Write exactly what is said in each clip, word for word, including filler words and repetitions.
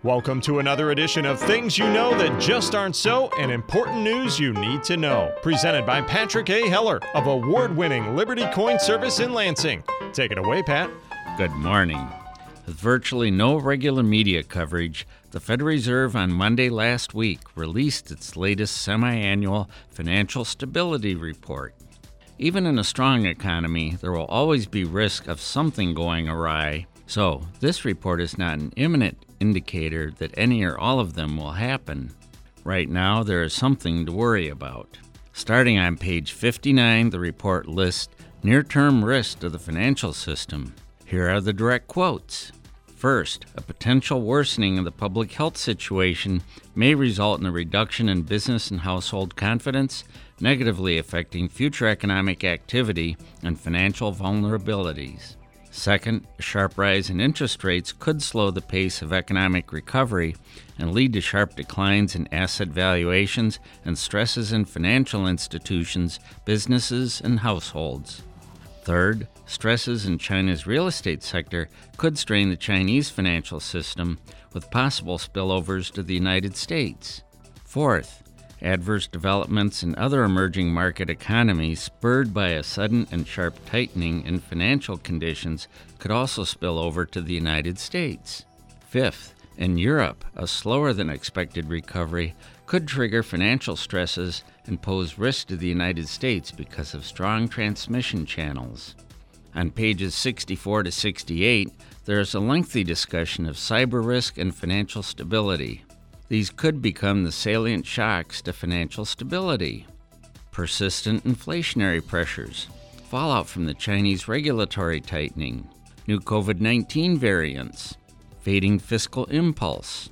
Welcome to another edition of Things You Know That Just Aren't So and Important News You Need to Know. Presented by Patrick A. Heller of award-winning Liberty Coin Service in Lansing. Take it away, Pat. Good morning. With virtually no regular media coverage, the Federal Reserve on Monday last week released its latest semi-annual financial stability report. Even in a strong economy, there will always be risk of something going awry. So, this report is not an imminent indicator that any or all of them will happen. Right now, there is something to worry about. Starting on page fifty-nine, the report lists near-term risks to the financial system. Here are the direct quotes. First, a potential worsening of the public health situation may result in a reduction in business and household confidence, negatively affecting future economic activity and financial vulnerabilities. Second, a sharp rise in interest rates could slow the pace of economic recovery and lead to sharp declines in asset valuations and stresses in financial institutions, businesses, and households. Third, stresses in China's real estate sector could strain the Chinese financial system, with possible spillovers to the United States. Fourth, adverse developments in other emerging market economies spurred by a sudden and sharp tightening in financial conditions could also spill over to the United States. Fifth, in Europe, a slower than expected recovery could trigger financial stresses and pose risk to the United States because of strong transmission channels. On pages sixty-four to sixty-eight, there is a lengthy discussion of cyber risk and financial stability. These could become the salient shocks to financial stability. Persistent inflationary pressures, fallout from the Chinese regulatory tightening, new covid nineteen variants, fading fiscal impulse,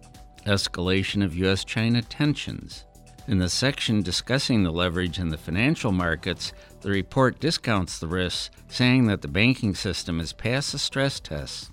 escalation of U S China tensions. In the section discussing the leverage in the financial markets, the report discounts the risks, saying that the banking system is past the stress tests.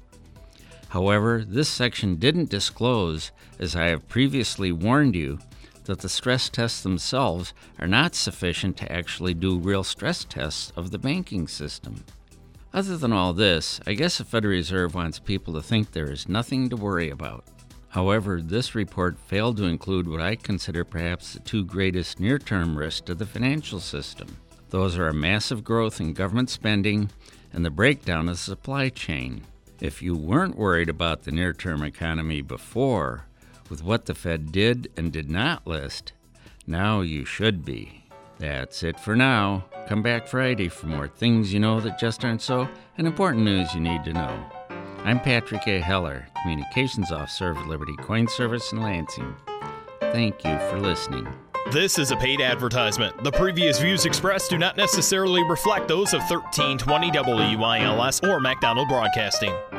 However, this section didn't disclose, as I have previously warned you, that the stress tests themselves are not sufficient to actually do real stress tests of the banking system. Other than all this, I guess the Federal Reserve wants people to think there is nothing to worry about. However, this report failed to include what I consider perhaps the two greatest near-term risks to the financial system. Those are a massive growth in government spending and the breakdown of the supply chain. If you weren't worried about the near-term economy before, with what the Fed did and did not list, now you should be. That's it for now. Come back Friday for more Things You Know That Just Aren't So and important news you need to know. I'm Patrick A. Heller, Communications Officer of Liberty Coin Service in Lansing. Thank you for listening. This is a paid advertisement. The previous views expressed do not necessarily reflect those of thirteen twenty W I L S or McDonald Broadcasting.